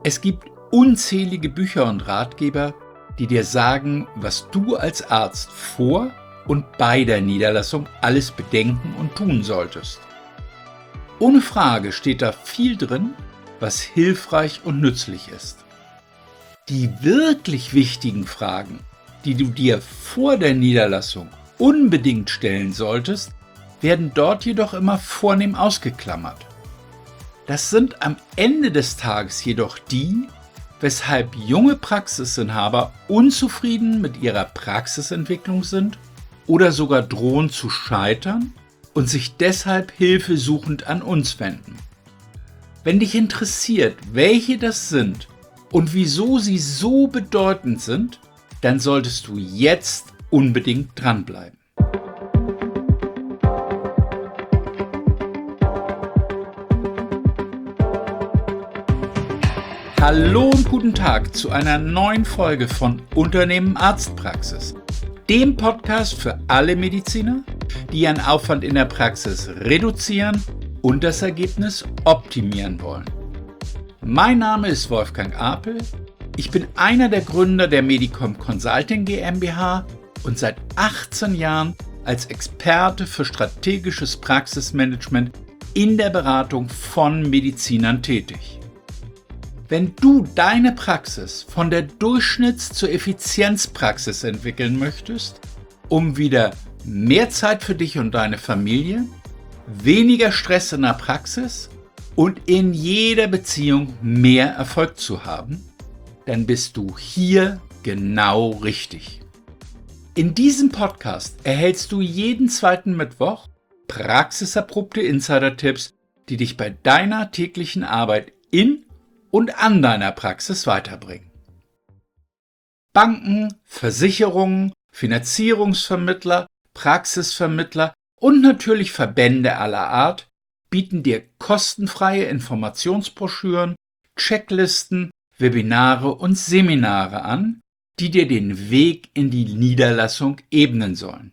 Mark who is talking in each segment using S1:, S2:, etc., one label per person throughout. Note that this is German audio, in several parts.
S1: Es gibt unzählige Bücher und Ratgeber, die dir sagen, was du als Arzt vor und bei der Niederlassung alles bedenken und tun solltest. Ohne Frage steht da viel drin, was hilfreich und nützlich ist. Die wirklich wichtigen Fragen, die du dir vor der Niederlassung unbedingt stellen solltest, werden dort jedoch immer vornehm ausgeklammert. Das sind am Ende des Tages jedoch die, weshalb junge Praxisinhaber unzufrieden mit ihrer Praxisentwicklung sind oder sogar drohen zu scheitern und sich deshalb hilfesuchend an uns wenden. Wenn dich interessiert, welche das sind und wieso sie so bedeutend sind, dann solltest du jetzt unbedingt dranbleiben. Hallo und guten Tag zu einer neuen Folge von Unternehmen Arztpraxis, dem Podcast für alle Mediziner, die ihren Aufwand in der Praxis reduzieren und das Ergebnis optimieren wollen. Mein Name ist Wolfgang Apel, ich bin einer der Gründer der Medicom Consulting GmbH und seit 18 Jahren als Experte für strategisches Praxismanagement in der Beratung von Medizinern tätig. Wenn du deine Praxis von der Durchschnitts- zur Effizienzpraxis entwickeln möchtest, um wieder mehr Zeit für dich und deine Familie, weniger Stress in der Praxis und in jeder Beziehung mehr Erfolg zu haben, dann bist du hier genau richtig. In diesem Podcast erhältst du jeden zweiten Mittwoch praxiserprobte Insider-Tipps, die dich bei deiner täglichen Arbeit in und an deiner Praxis weiterbringen. Banken, Versicherungen, Finanzierungsvermittler, Praxisvermittler und natürlich Verbände aller Art bieten dir kostenfreie Informationsbroschüren, Checklisten, Webinare und Seminare an, die dir den Weg in die Niederlassung ebnen sollen.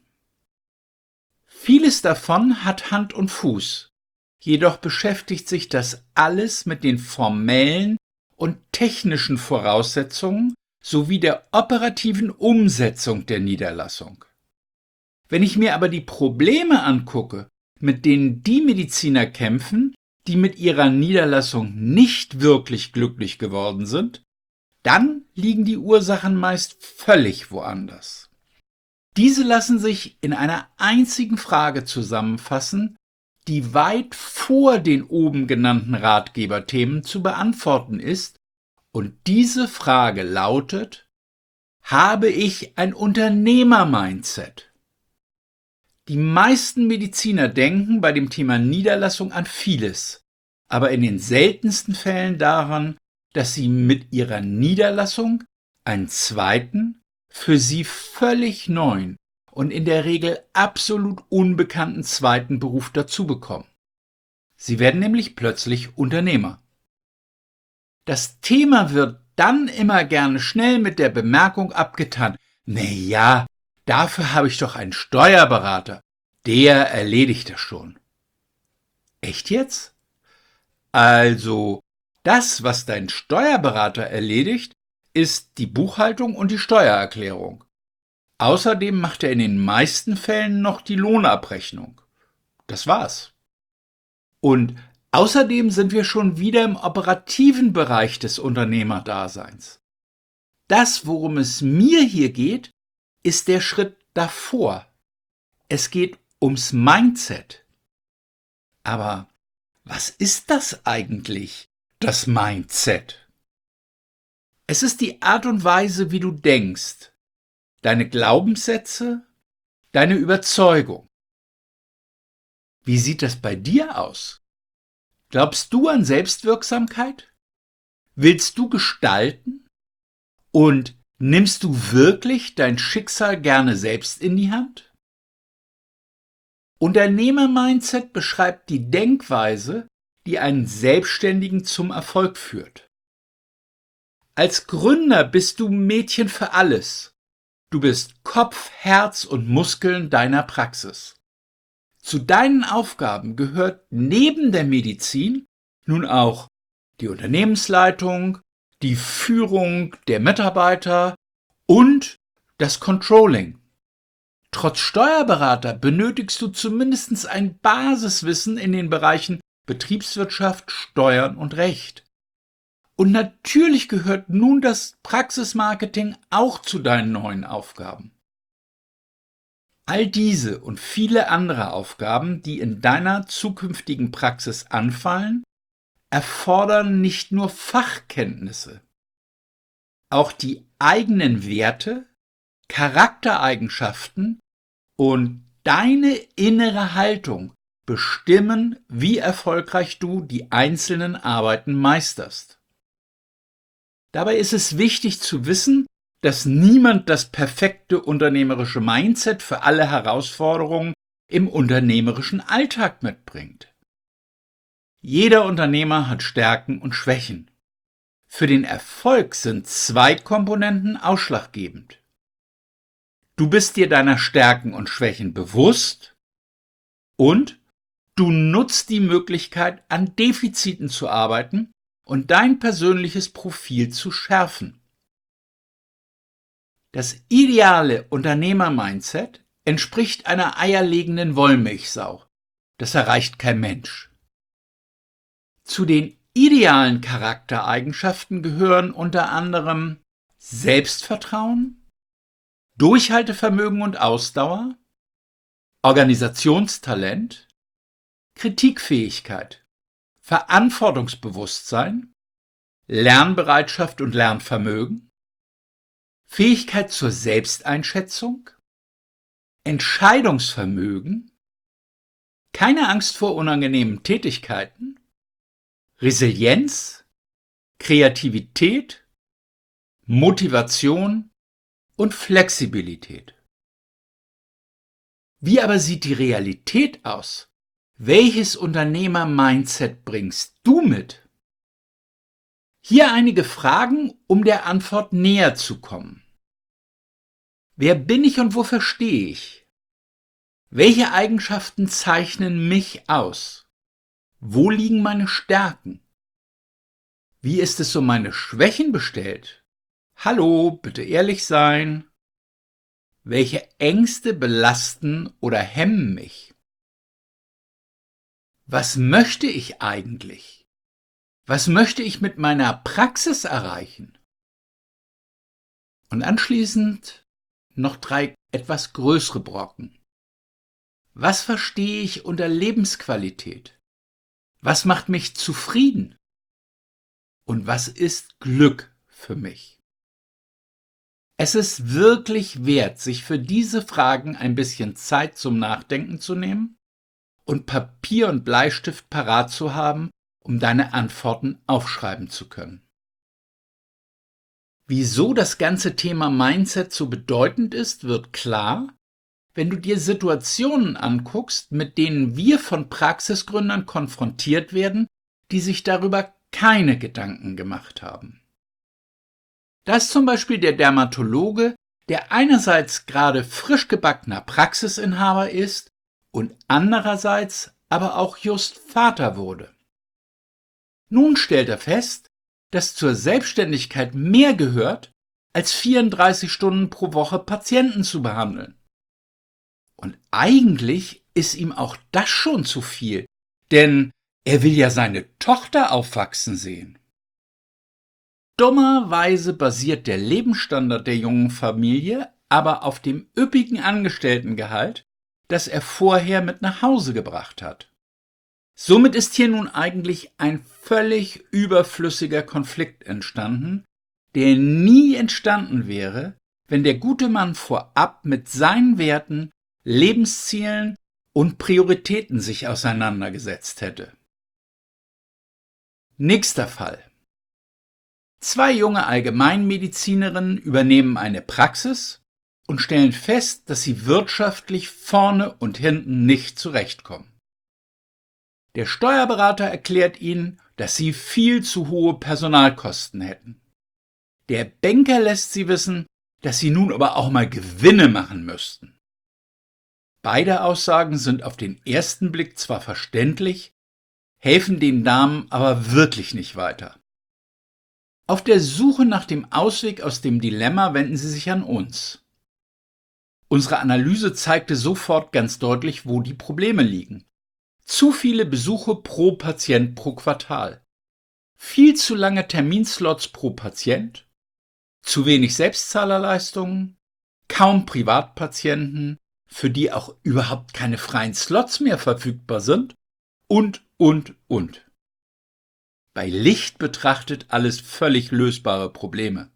S1: Vieles davon hat Hand und Fuß. Jedoch beschäftigt sich das alles mit den formellen und technischen Voraussetzungen sowie der operativen Umsetzung der Niederlassung. Wenn ich mir aber die Probleme angucke, mit denen die Mediziner kämpfen, die mit ihrer Niederlassung nicht wirklich glücklich geworden sind, dann liegen die Ursachen meist völlig woanders. Diese lassen sich in einer einzigen Frage zusammenfassen, die weit vor den oben genannten Ratgeberthemen zu beantworten ist, und diese Frage lautet: Habe ich ein Unternehmer-Mindset? Die meisten Mediziner denken bei dem Thema Niederlassung an vieles, aber in den seltensten Fällen daran, dass sie mit ihrer Niederlassung einen zweiten, für sie völlig neuen und in der Regel absolut unbekannten zweiten Beruf dazu bekommen. Sie werden nämlich plötzlich Unternehmer. Das Thema wird dann immer gerne schnell mit der Bemerkung abgetan: Ja, dafür habe ich doch einen Steuerberater, der erledigt das schon. Echt jetzt? Also, das, was dein Steuerberater erledigt, ist die Buchhaltung und die Steuererklärung. Außerdem macht er in den meisten Fällen noch die Lohnabrechnung. Das war's. Und außerdem sind wir schon wieder im operativen Bereich des Unternehmerdaseins. Das, worum es mir hier geht, ist der Schritt davor. Es geht ums Mindset. Aber was ist das eigentlich, das Mindset? Es ist die Art und Weise, wie du denkst, deine Glaubenssätze, deine Überzeugung. Wie sieht das bei dir aus? Glaubst du an Selbstwirksamkeit? Willst du gestalten? Und nimmst du wirklich dein Schicksal gerne selbst in die Hand? Unternehmer-Mindset beschreibt die Denkweise, die einen Selbstständigen zum Erfolg führt. Als Gründer bist du Mädchen für alles. Du bist Kopf, Herz und Muskeln deiner Praxis. Zu deinen Aufgaben gehört neben der Medizin nun auch die Unternehmensleitung, die Führung der Mitarbeiter und das Controlling. Trotz Steuerberater benötigst du zumindest ein Basiswissen in den Bereichen Betriebswirtschaft, Steuern und Recht. Und natürlich gehört nun das Praxismarketing auch zu deinen neuen Aufgaben. All diese und viele andere Aufgaben, die in deiner zukünftigen Praxis anfallen, erfordern nicht nur Fachkenntnisse. Auch die eigenen Werte, Charaktereigenschaften und deine innere Haltung bestimmen, wie erfolgreich du die einzelnen Arbeiten meisterst. Dabei ist es wichtig zu wissen, dass niemand das perfekte unternehmerische Mindset für alle Herausforderungen im unternehmerischen Alltag mitbringt. Jeder Unternehmer hat Stärken und Schwächen. Für den Erfolg sind 2 Komponenten ausschlaggebend. Du bist dir deiner Stärken und Schwächen bewusst und du nutzt die Möglichkeit, an Defiziten zu arbeiten und dein persönliches Profil zu schärfen. Das ideale Unternehmer-Mindset entspricht einer eierlegenden Wollmilchsau. Das erreicht kein Mensch. Zu den idealen Charaktereigenschaften gehören unter anderem Selbstvertrauen, Durchhaltevermögen und Ausdauer, Organisationstalent, Kritikfähigkeit, Verantwortungsbewusstsein, Lernbereitschaft und Lernvermögen, Fähigkeit zur Selbsteinschätzung, Entscheidungsvermögen, keine Angst vor unangenehmen Tätigkeiten, Resilienz, Kreativität, Motivation und Flexibilität. Wie aber sieht die Realität aus? Welches Unternehmer-Mindset bringst du mit? Hier einige Fragen, um der Antwort näher zu kommen. Wer bin ich und wofür stehe ich? Welche Eigenschaften zeichnen mich aus? Wo liegen meine Stärken? Wie ist es um meine Schwächen bestellt? Hallo, bitte ehrlich sein. Welche Ängste belasten oder hemmen mich? Was möchte ich eigentlich? Was möchte ich mit meiner Praxis erreichen? Und anschließend noch 3 etwas größere Brocken. Was verstehe ich unter Lebensqualität? Was macht mich zufrieden? Und was ist Glück für mich? Es ist wirklich wert, sich für diese Fragen ein bisschen Zeit zum Nachdenken zu nehmen und Papier und Bleistift parat zu haben, um deine Antworten aufschreiben zu können. Wieso das ganze Thema Mindset so bedeutend ist, wird klar, wenn du dir Situationen anguckst, mit denen wir von Praxisgründern konfrontiert werden, die sich darüber keine Gedanken gemacht haben. Da ist zum Beispiel der Dermatologe, der einerseits gerade frisch gebackener Praxisinhaber ist und andererseits aber auch just Vater wurde. Nun stellt er fest, dass zur Selbstständigkeit mehr gehört, als 34 Stunden pro Woche Patienten zu behandeln. Und eigentlich ist ihm auch das schon zu viel, denn er will ja seine Tochter aufwachsen sehen. Dummerweise basiert der Lebensstandard der jungen Familie aber auf dem üppigen Angestelltengehalt, das er vorher mit nach Hause gebracht hat. Somit ist hier nun eigentlich ein völlig überflüssiger Konflikt entstanden, der nie entstanden wäre, wenn der gute Mann vorab mit seinen Werten, Lebenszielen und Prioritäten sich auseinandergesetzt hätte. Nächster Fall. 2 junge Allgemeinmedizinerinnen übernehmen eine Praxis und stellen fest, dass sie wirtschaftlich vorne und hinten nicht zurechtkommen. Der Steuerberater erklärt ihnen, dass sie viel zu hohe Personalkosten hätten. Der Banker lässt sie wissen, dass sie nun aber auch mal Gewinne machen müssten. Beide Aussagen sind auf den ersten Blick zwar verständlich, helfen den Damen aber wirklich nicht weiter. Auf der Suche nach dem Ausweg aus dem Dilemma wenden Sie sich an uns. Unsere Analyse zeigte sofort ganz deutlich, wo die Probleme liegen. Zu viele Besuche pro Patient pro Quartal. Viel zu lange Terminslots pro Patient. Zu wenig Selbstzahlerleistungen. Kaum Privatpatienten, für die auch überhaupt keine freien Slots mehr verfügbar sind. Und. Bei Licht betrachtet alles völlig lösbare Probleme.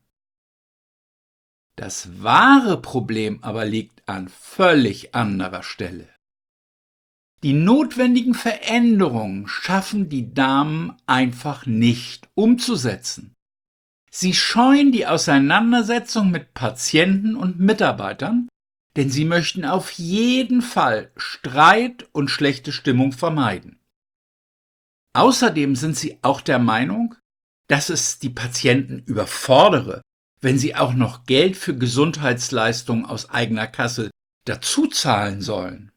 S1: Das wahre Problem aber liegt an völlig anderer Stelle. Die notwendigen Veränderungen schaffen die Damen einfach nicht umzusetzen. Sie scheuen die Auseinandersetzung mit Patienten und Mitarbeitern, denn sie möchten auf jeden Fall Streit und schlechte Stimmung vermeiden. Außerdem sind sie auch der Meinung, dass es die Patienten überfordere, wenn sie auch noch Geld für Gesundheitsleistungen aus eigener Kasse dazu zahlen sollen.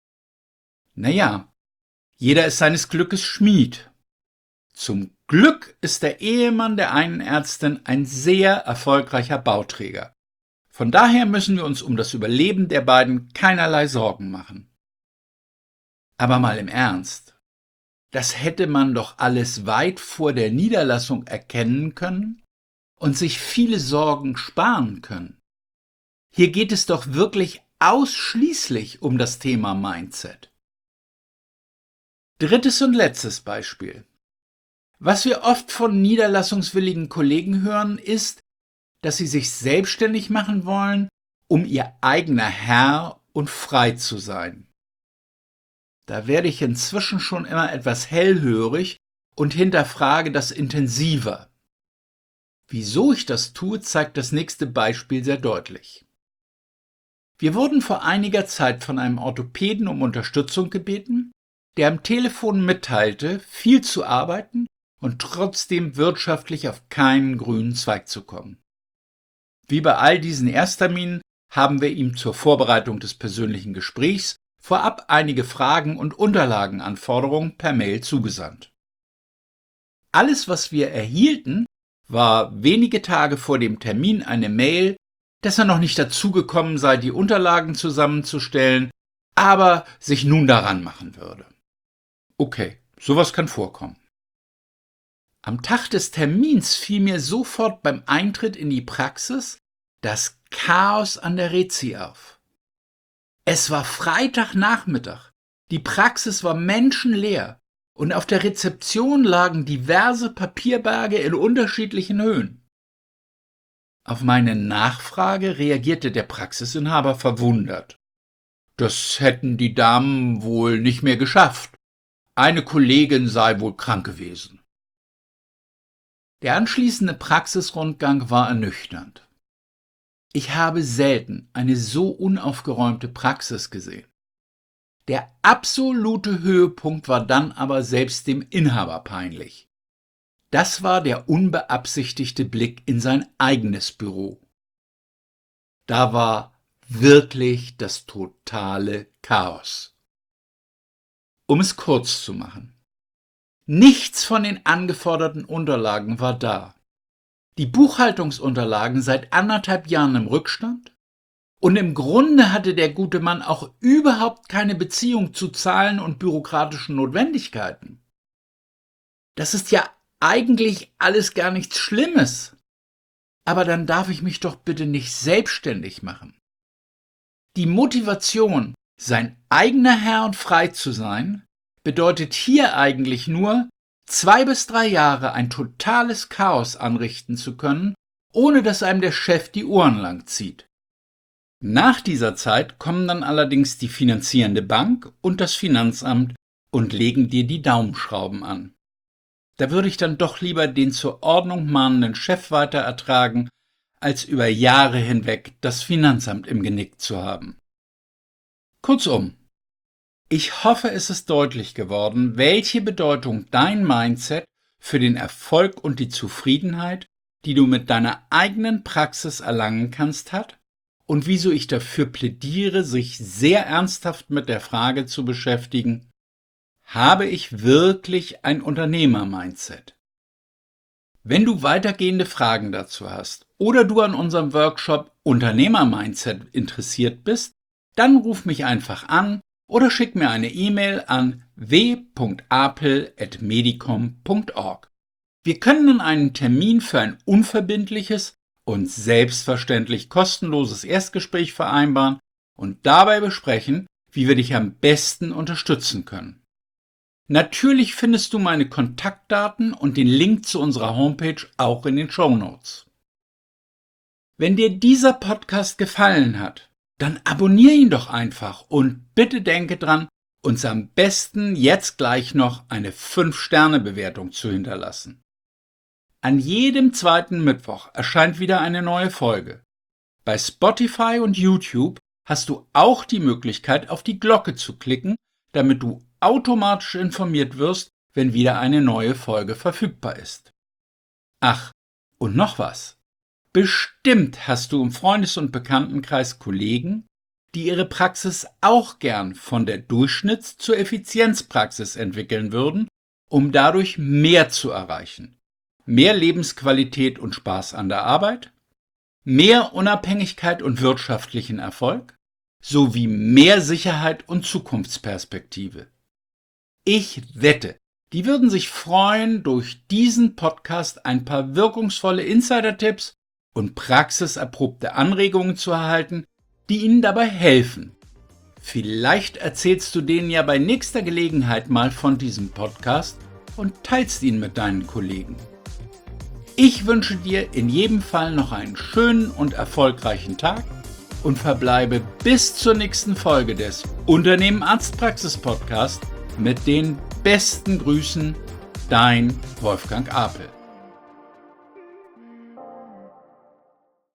S1: Naja, jeder ist seines Glückes Schmied. Zum Glück ist der Ehemann der einen Ärztin ein sehr erfolgreicher Bauträger. Von daher müssen wir uns um das Überleben der beiden keinerlei Sorgen machen. Aber mal im Ernst. Das hätte man doch alles weit vor der Niederlassung erkennen können und sich viele Sorgen sparen können. Hier geht es doch wirklich ausschließlich um das Thema Mindset. Drittes und letztes Beispiel. Was wir oft von niederlassungswilligen Kollegen hören, ist, dass sie sich selbstständig machen wollen, um ihr eigener Herr und frei zu sein. Da werde ich inzwischen schon immer etwas hellhörig und hinterfrage das intensiver. Wieso ich das tue, zeigt das nächste Beispiel sehr deutlich. Wir wurden vor einiger Zeit von einem Orthopäden um Unterstützung gebeten, der am Telefon mitteilte, viel zu arbeiten und trotzdem wirtschaftlich auf keinen grünen Zweig zu kommen. Wie bei all diesen Erstterminen haben wir ihm zur Vorbereitung des persönlichen Gesprächs vorab einige Fragen und Unterlagenanforderungen per Mail zugesandt. Alles, was wir erhielten, war wenige Tage vor dem Termin eine Mail, dass er noch nicht dazugekommen sei, die Unterlagen zusammenzustellen, aber sich nun daran machen würde. Okay, sowas kann vorkommen. Am Tag des Termins fiel mir sofort beim Eintritt in die Praxis das Chaos an der Rezi auf. Es war Freitagnachmittag, die Praxis war menschenleer und auf der Rezeption lagen diverse Papierberge in unterschiedlichen Höhen. Auf meine Nachfrage reagierte der Praxisinhaber verwundert. Das hätten die Damen wohl nicht mehr geschafft. Eine Kollegin sei wohl krank gewesen. Der anschließende Praxisrundgang war ernüchternd. Ich habe selten eine so unaufgeräumte Praxis gesehen. Der absolute Höhepunkt war dann aber selbst dem Inhaber peinlich. Das war der unbeabsichtigte Blick in sein eigenes Büro. Da war wirklich das totale Chaos. Um es kurz zu machen. Nichts von den angeforderten Unterlagen war da. Die Buchhaltungsunterlagen seit 1,5 Jahren im Rückstand und im Grunde hatte der gute Mann auch überhaupt keine Beziehung zu Zahlen und bürokratischen Notwendigkeiten. Das ist ja eigentlich alles gar nichts Schlimmes. Aber dann darf ich mich doch bitte nicht selbstständig machen. Die Motivation, sein eigener Herr und frei zu sein, bedeutet hier eigentlich nur, 2 bis 3 Jahre ein totales Chaos anrichten zu können, ohne dass einem der Chef die Ohren lang zieht. Nach dieser Zeit kommen dann allerdings die finanzierende Bank und das Finanzamt und legen dir die Daumenschrauben an. Da würde ich dann doch lieber den zur Ordnung mahnenden Chef weiter ertragen, als über Jahre hinweg das Finanzamt im Genick zu haben. Kurzum, ich hoffe, es ist deutlich geworden, welche Bedeutung dein Mindset für den Erfolg und die Zufriedenheit, die du mit deiner eigenen Praxis erlangen kannst, hat und wieso ich dafür plädiere, sich sehr ernsthaft mit der Frage zu beschäftigen, habe ich wirklich ein Unternehmer-Mindset? Wenn du weitergehende Fragen dazu hast oder du an unserem Workshop Unternehmer-Mindset interessiert bist, dann ruf mich einfach an oder schick mir eine E-Mail an w.apel@medicom.org. Wir können dann einen Termin für ein unverbindliches und selbstverständlich kostenloses Erstgespräch vereinbaren und dabei besprechen, wie wir dich am besten unterstützen können. Natürlich findest du meine Kontaktdaten und den Link zu unserer Homepage auch in den Shownotes. Wenn dir dieser Podcast gefallen hat, dann abonniere ihn doch einfach und bitte denke dran, uns am besten jetzt gleich noch eine 5-Sterne-Bewertung zu hinterlassen. An jedem zweiten Mittwoch erscheint wieder eine neue Folge. Bei Spotify und YouTube hast du auch die Möglichkeit, auf die Glocke zu klicken, damit du automatisch informiert wirst, wenn wieder eine neue Folge verfügbar ist. Ach, und noch was. Bestimmt hast du im Freundes- und Bekanntenkreis Kollegen, die ihre Praxis auch gern von der Durchschnitts- zur Effizienzpraxis entwickeln würden, um dadurch mehr zu erreichen. Mehr Lebensqualität und Spaß an der Arbeit, mehr Unabhängigkeit und wirtschaftlichen Erfolg, sowie mehr Sicherheit und Zukunftsperspektive. Ich wette, die würden sich freuen, durch diesen Podcast ein paar wirkungsvolle Insider-Tipps und praxiserprobte Anregungen zu erhalten, die ihnen dabei helfen. Vielleicht erzählst du denen ja bei nächster Gelegenheit mal von diesem Podcast und teilst ihn mit deinen Kollegen. Ich wünsche dir in jedem Fall noch einen schönen und erfolgreichen Tag und verbleibe bis zur nächsten Folge des Unternehmen Arztpraxis Podcast mit den besten Grüßen, dein Wolfgang Apel.